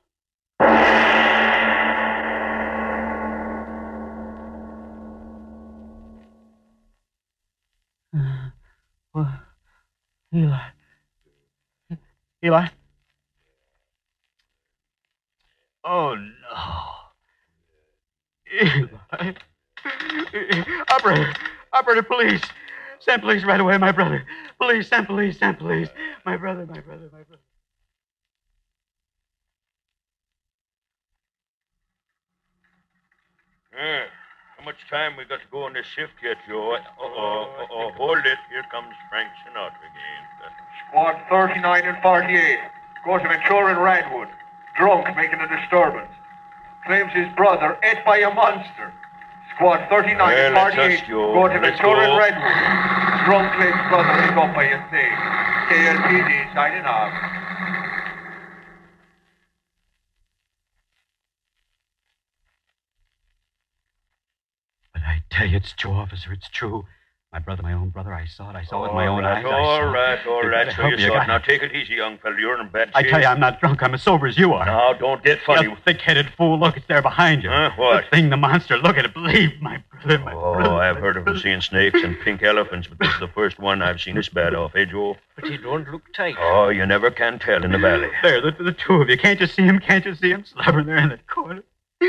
What? Eli. Eli? Oh, no. Eli. Operator. Operator, police. Send police right away, my brother. Police, send police, send police. My brother, my brother, my brother. Uh, how much time we got to go on this shift yet, Joe? Uh-oh, uh-oh, hold it. Here comes Frank Sinatra again. Squad thirty-nine and forty-eight. Goes to Ventura and Redwood. Drunk, making a disturbance. Claims his brother ate by a monster. Squad thirty-nine and Well, that's forty-eight. us, Joe. Go to Let's Ventura go. and Redwood. Drunk claims brother ate up by a snake. K L P D signing off. But I tell you, it's true, officer. It's true. My brother, my own brother, I saw it. I saw it with my own right, eyes. I all saw it. right, all You right. better So help you me. saw I it. got- Now take it easy, young fella. You're in bad shape. I tell you, I'm not drunk. I'm as sober as you are. Now, don't get funny. You thick-headed fool. Look, it's there behind you. Huh? What? The thing, the monster. Look at it. Believe my brother, my Oh, brother. I've heard of them seeing snakes and pink elephants, but this is the first one I've seen this bad off, eh, Joe? But he don't look tight. Oh, you never can tell in the valley. There, the, the two of you. Can't you see him? Can't you see him? Slobbering there in that corner.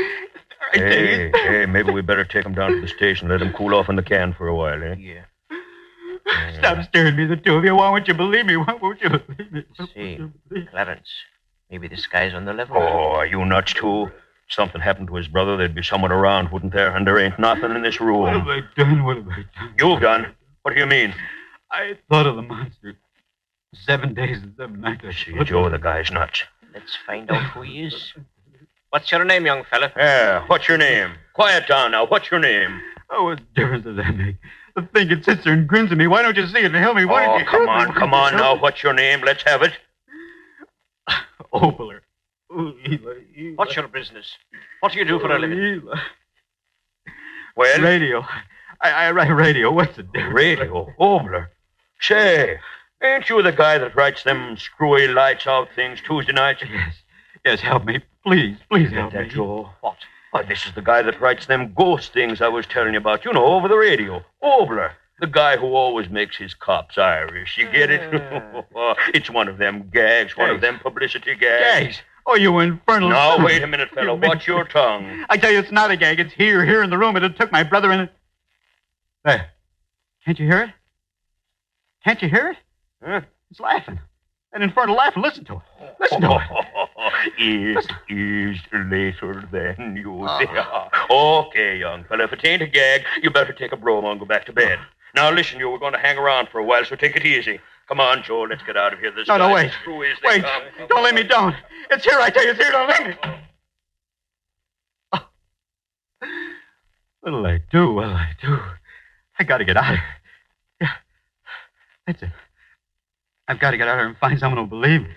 Hey, hey, maybe we better take him down to the station. Let him cool off in the can for a while, eh? Yeah. Stop staring at me, the two of you. Why won't you believe me? Why won't you believe me? See, Clarence, maybe this guy's on the level. Oh, are you nuts, too? If something happened to his brother, there'd be someone around, wouldn't there? And there ain't nothing in this room. What have I done? What have I done? You've done? What do you mean? I thought of the monster. Seven days and seven nights. I See, Joe, the guy's nuts. Let's find out who he is. What's your name, young fella? Yeah, what's your name? Quiet down now. What's your name? Oh, what difference does that make? The thing it sits there and grins at me. Why don't you see it and help me? Why Oh, don't you come help on, me? come on now. What's your name? Let's have it. Obler. Oh, Eli, Eli. What's your business? What do you do for a living? Eli. Well? Radio. I, I write radio. What's the difference? Radio? Obler. Say, ain't you the guy that writes them screwy lights out things Tuesday nights? Yes. Yes, help me. Please, please Get help that, me. Joe? What? Why, this is the guy that writes them ghost things I was telling you about, you know, over the radio. Obler. The guy who always makes his cops Irish. You get it? It's one of them gags, one of them publicity gags. Gags? Oh, you infernal... Now, son. wait a minute, fellow. You mean- Watch your tongue. I tell you, it's not a gag. It's here, here in the room. It took my brother in it. There. Can't you hear it? Can't you hear it? Huh? It's laughing. That infernal laughing. Listen to it. Listen to it. Is is later than you say. Okay, young fella. If it ain't a gag, you better take a bromo and go back to bed. Now, listen, you. We're going to hang around for a while, so take it easy. Come on, Joe. Let's get out of here. This No, no, guy's wait. as screwy as they Wait. come. Don't let me down. It's here, I tell you. It's here. Don't let me. Oh. What'll I do? What'll I do? I got to get out of here. Yeah. That's it. I've got to get out of here and find someone who'll believe me.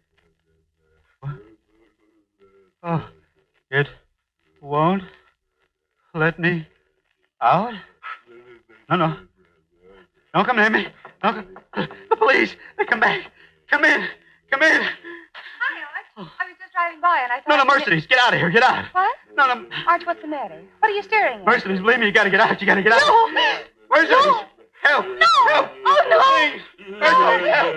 What? Oh, it won't let me out? No, no. Don't come near me. Don't come. The police. They come back. Come in. Come in. Hi, Arch. I was just driving by and I thought... No, no, I'd- Mercedes. Get out of here. Get out. What? No, no. Arch, what's the matter? What are you staring at? Mercedes, believe me, you got to get out. You got to get out. No. Mercedes. No. Help. No. Help. Oh, no. Please. Mercedes, help.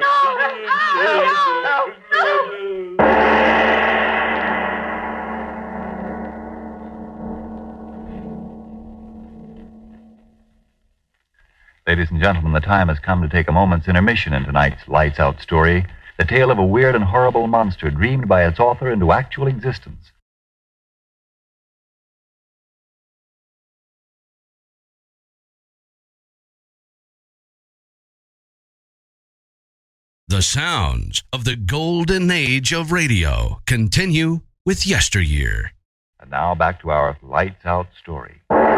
No. Help. No. No. Ladies and gentlemen, the time has come to take a moment's intermission in tonight's Lights Out story, the tale of a weird and horrible monster dreamed by its author into actual existence. The sounds of the golden age of radio continue with Yesteryear. And now back to our Lights Out story.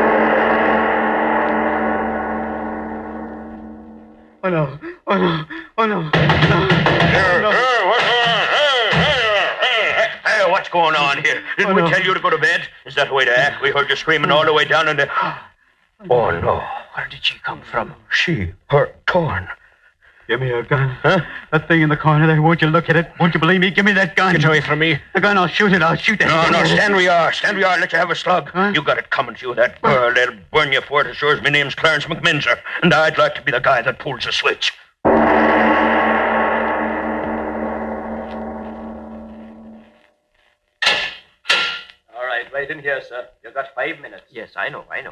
Oh, no. Oh, no. Oh, no. No. Here, no. Here, what's going on? Hey, hey, hey, hey, what's going on here? Didn't oh, we no. tell you to go to bed? Is that the way to act? We heard you screaming all the way down in the... Oh, no. Where did she come from? She, her, torn. Give me your gun. Huh? That thing in the corner there. Won't you look at it? Won't you believe me? Give me that gun. Get away from me. The gun, I'll shoot it. I'll shoot that. No, no, stand where you are. Stand where you are. Let you have a slug. Huh? You got it coming to you, that girl. They'll burn you for it as sure as my name's Clarence McMinzer. And I'd like to be the guy that pulls the switch. All right, right in here, sir. You've got five minutes. Yes, I know, I know.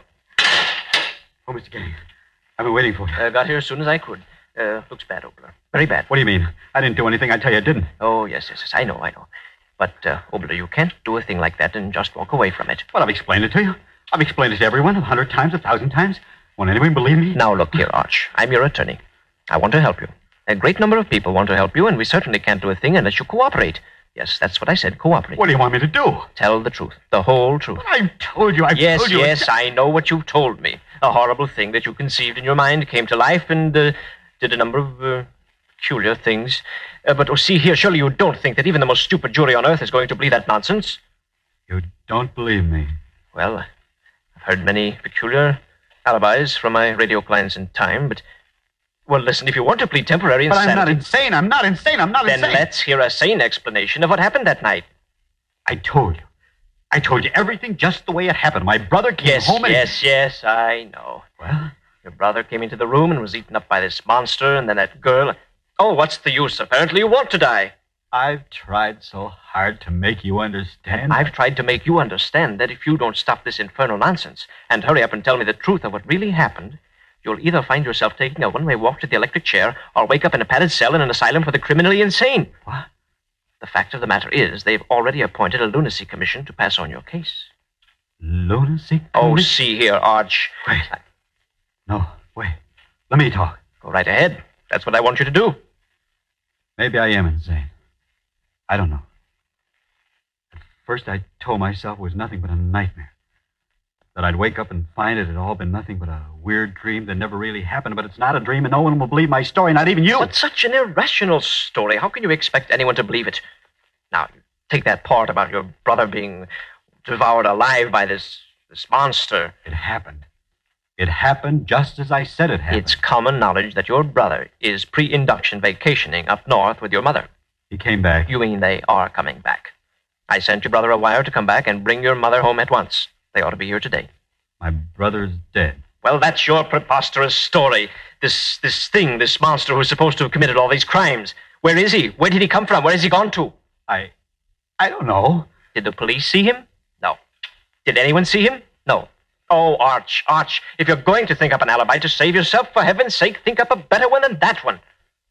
Oh, Mister Gang, I've been waiting for you. I uh, got here as soon as I could. Uh, looks bad, Obler. Very bad. What do you mean? I didn't do anything. I tell you I didn't. Oh, yes, yes, yes. I know, I know. But, uh, Obler, you can't do a thing like that and just walk away from it. Well, I've explained it to you. I've explained it to everyone a hundred times, a thousand times. Won't anyone believe me? Now, look here, Arch. I'm your attorney. I want to help you. A great number of people want to help you, and we certainly can't do a thing unless you cooperate. Yes, that's what I said, cooperate. What do you want me to do? Tell the truth. The whole truth. But I've told you, I've yes, told you. Yes, yes, I know what you've told me. A horrible thing that you conceived in your mind came to life and uh, did a number of uh, peculiar things. Uh, but, oh, see here, surely you don't think that even the most stupid jury on earth is going to believe that nonsense? You don't believe me? Well, I've heard many peculiar alibis from my radio clients in time, but... Well, listen, if you want to plead temporary insanity... But I'm not insane. I'm not insane. I'm not then insane. Then let's hear a sane explanation of what happened that night. I told you. I told you everything just the way it happened. My brother came yes, home and... Yes, yes, yes, I know. Well? Your brother came into the room and was eaten up by this monster, and then that girl... Oh, what's the use? Apparently you want to die. I've tried so hard to make you understand. I've tried to make you understand that if you don't stop this infernal nonsense and hurry up and tell me the truth of what really happened... You'll either find yourself taking a one-way walk to the electric chair or wake up in a padded cell in an asylum for the criminally insane. What? The fact of the matter is they've already appointed a lunacy commission to pass on your case. Lunacy commission? Oh, see here, Arch. Wait. I... No, wait. Let me talk. Go right ahead. That's what I want you to do. Maybe I am insane. I don't know. At first I told myself it was nothing but a nightmare. That I'd wake up and find it had all been nothing but a weird dream that never really happened, but it's not a dream and no one will believe my story, not even you. But such an irrational story. How can you expect anyone to believe it? Now, take that part about your brother being devoured alive by this, this monster. It happened. It happened just as I said it happened. It's common knowledge that your brother is pre-induction vacationing up north with your mother. He came back. You mean they are coming back. I sent your brother a wire to come back and bring your mother home at once. They ought to be here today. My brother's dead. Well, that's your preposterous story. This this thing, this monster who's supposed to have committed all these crimes. Where is he? Where did he come from? Where has he gone to? I... I don't know. Did the police see him? No. Did anyone see him? No. Oh, Arch, Arch, if you're going to think up an alibi to save yourself, for heaven's sake, think up a better one than that one.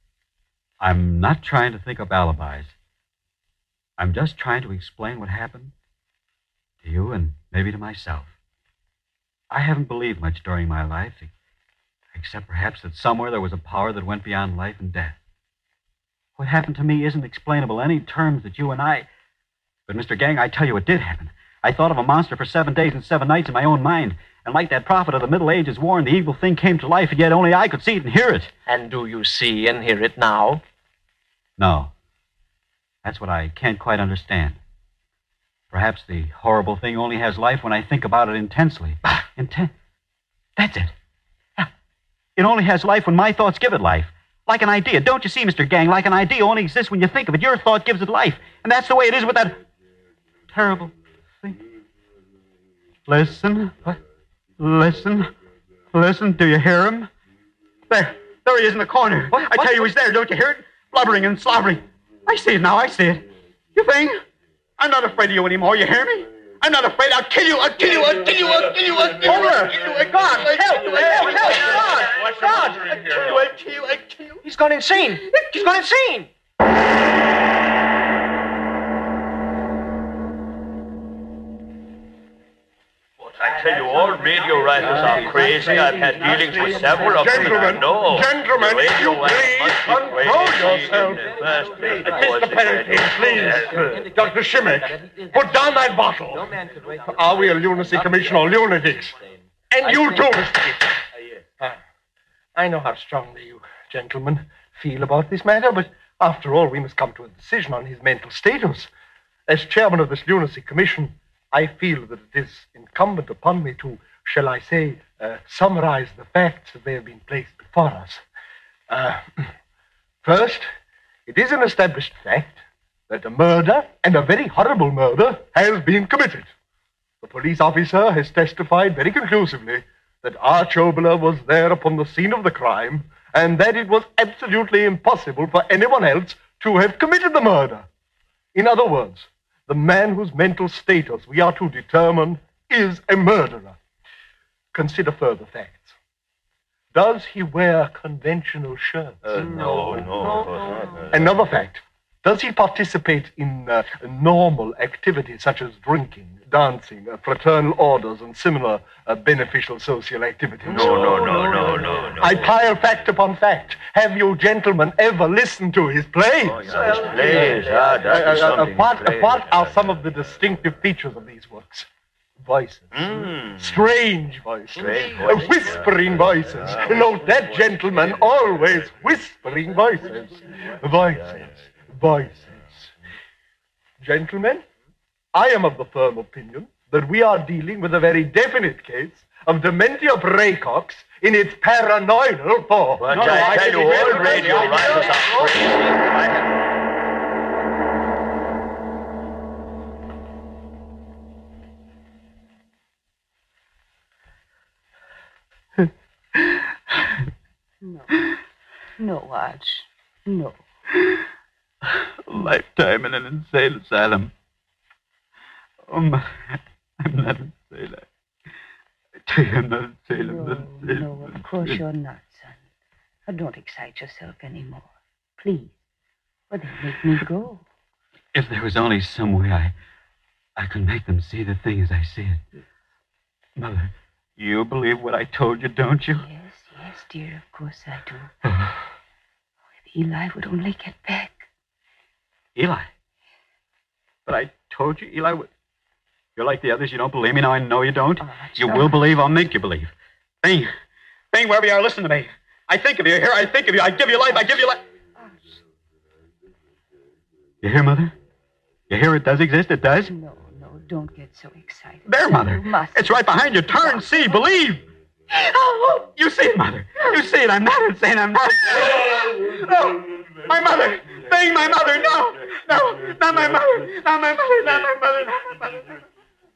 I'm not trying to think up alibis. I'm just trying to explain what happened to you and maybe to myself. I haven't believed much during my life, except perhaps that somewhere there was a power that went beyond life and death. What happened to me isn't explainable in any terms that you and I... But, Mister Gang, I tell you it did happen. I thought of a monster for seven days and seven nights in my own mind, and like that prophet of the Middle Ages warned, the evil thing came to life, and yet only I could see it and hear it. And do you see and hear it now? No. That's what I can't quite understand. Perhaps the horrible thing only has life when I think about it intensely. Inten- That's it. Yeah. It only has life when my thoughts give it life. Like an idea. Don't you see, Mister Gang? Like an idea only exists when you think of it. Your thought gives it life. And that's the way it is with that terrible thing. Listen. What? Listen. Listen. Do you hear him? There. There he is in the corner. What? I What? tell you, he's there. Don't you hear it? Blubbering and slobbering. I see it now. I see it. You think? I'm not afraid of you anymore. You hear me? I'm not afraid. I'll kill you. I'll kill you. I'll kill you. I'll kill you. I'll kill you. I'll kill you. God, help! Help! Help! God! What's God! I kill you, I kill you, I kill you. He's gone insane. He's gone insane. I tell you, all radio writers are crazy. I've had dealings with several of them. Gentlemen, No. gentlemen, The radio you writers please must be control crazy yourself. in the first place. Mister Perrine, please. Doctor Shimmick, put down that bottle. Are we a lunacy commission or lunatics? And you too, Mister Ah, I know how strongly you gentlemen feel about this matter, but after all, we must come to a decision on his mental status. As chairman of this lunacy commission, I feel that it is incumbent upon me to, shall I say, uh, summarize the facts as they have been placed before us. Uh, first, it is an established fact that a murder, and a very horrible murder, has been committed. The police officer has testified very conclusively that Arch Obler was there upon the scene of the crime, and that it was absolutely impossible for anyone else to have committed the murder. In other words, the man whose mental status we are to determine is a murderer. Consider further facts. Does he wear conventional shirts? Uh, no, no, of course not. Another fact. Does he participate in uh, normal activities such as drinking, dancing, uh, fraternal orders, and similar uh, beneficial social activities? No, no, no, no, no, no. I pile fact upon fact. Have you gentlemen ever listened to his plays? Oh, yeah, his plays, ah, that is Uh, uh, something. what Plays, what are some of the distinctive features of these works? Voices. Strange voices. Strange Uh, voices, whispering voices. Note that, gentlemen, always whispering voices. Voices. Voices. Gentlemen, I am of the firm opinion that we are dealing with a very definite case of dementia praecox in its paranoidal form. But I tell you, all radio writers are crazy. I have... No. No, Arch. No. A lifetime in an insane asylum. Oh, my. I'm not insane. I tell you, I'm not insane. I'm not insane. No, of course you're not, son. Now, don't excite yourself anymore. Please. Or they make me go. If there was only some way I, I could make them see the thing as I see it. Mother, you believe what I told you, don't you? Yes, yes, dear, of course I do. If Eli would only get back. Eli. But I told you, Eli, would... You're like the others. You don't believe me. Now I know you don't. Oh, you will believe. I'll make you believe. Bing. Bing, wherever you are, listen to me. I think of you. Here, I think of you. I give you life. I give you life. You hear, Mother? You hear it does exist? It does? No, no, don't get so excited. There, Son, Mother. You must. It's right behind you. Turn, see, believe. Oh, you see it, Mother. You see it. I'm not insane. I'm not. No. My mother. Bing, my mother. No. No. Not my mother. Not my mother. Not my mother. Not my mother.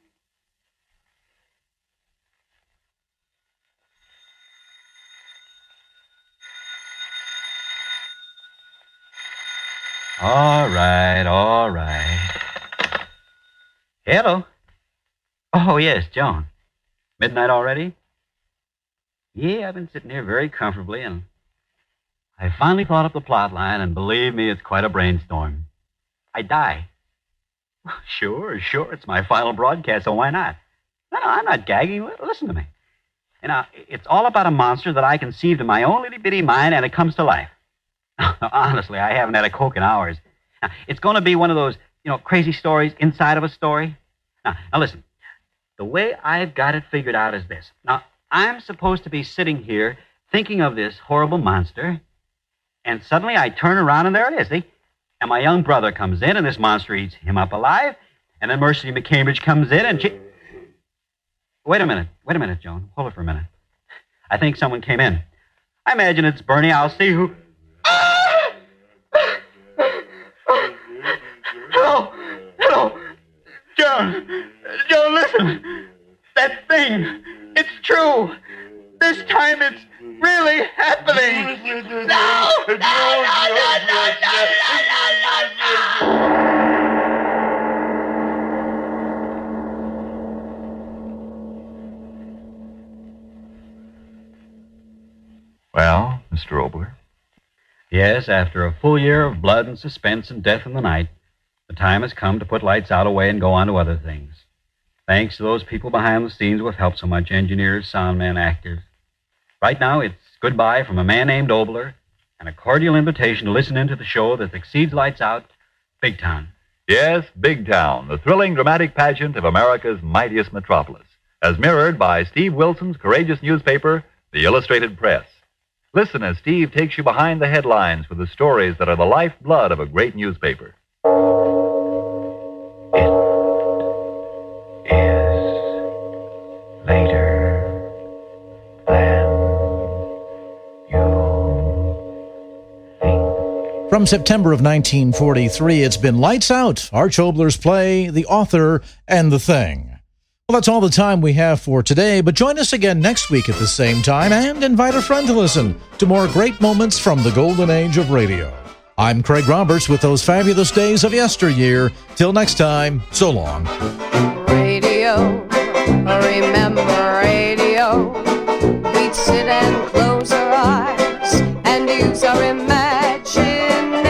All right, all right. Hello. Oh, yes, Joan. Midnight already? Yeah, I've been sitting here very comfortably, and I finally thought up the plot line, and believe me, it's quite a brainstorm. I die. Sure, sure, it's my final broadcast, so why not? No, no, I'm not gagging. Listen to me. You know, it's all about a monster that I conceived in my own little-bitty mind, and it comes to life. Honestly, I haven't had a Coke in hours. Now, it's going to be one of those, you know, crazy stories inside of a story. Now, now, listen. The way I've got it figured out is this. Now, I'm supposed to be sitting here thinking of this horrible monster, and suddenly I turn around and there it is, see? And my young brother comes in, and this monster eats him up alive, and then Mercy McCambridge comes in, and she... Wait a minute. Wait a minute, Joan. Hold it for a minute. I think someone came in. I imagine it's Bernie. I'll see who... Hello! Hello! Joan! Joan, listen! That thing! It's true! This time it's really happening! No! No! No! No! No! No! No! No! Well, Mister Obler? Yes, after a full year of blood and suspense and death in the night, the time has come to put Lights Out away and go on to other things. Thanks to those people behind the scenes who have helped so much, engineers, sound men, actors. Right now, it's goodbye from a man named Obler and a cordial invitation to listen in to the show that succeeds Lights Out, Big Town. Yes, Big Town, the thrilling dramatic pageant of America's mightiest metropolis, as mirrored by Steve Wilson's courageous newspaper, The Illustrated Press. Listen as Steve takes you behind the headlines for the stories that are the lifeblood of a great newspaper. Later than From September of nineteen forty-three, it's been Lights Out, Arch Obler's play, The Author, and The Thing. Well, that's all the time we have for today, but join us again next week at the same time and invite a friend to listen to more great moments from the golden age of radio. I'm Craig Roberts with those fabulous days of yesteryear. Till next time, so long. Radio, remember radio. We'd sit and close our eyes and use our imagination.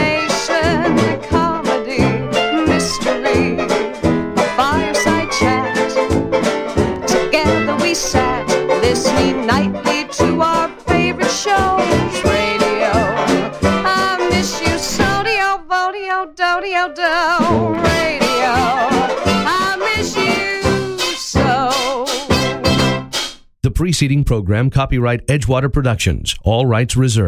Comedy, mystery, a fireside chat. Together we sat, listening nightly to our favorite shows. Radio, I miss you so, dio, vodio, do-dio, do. Radio, I miss you so. The preceding program, copyright Edgewater Productions, all rights reserved.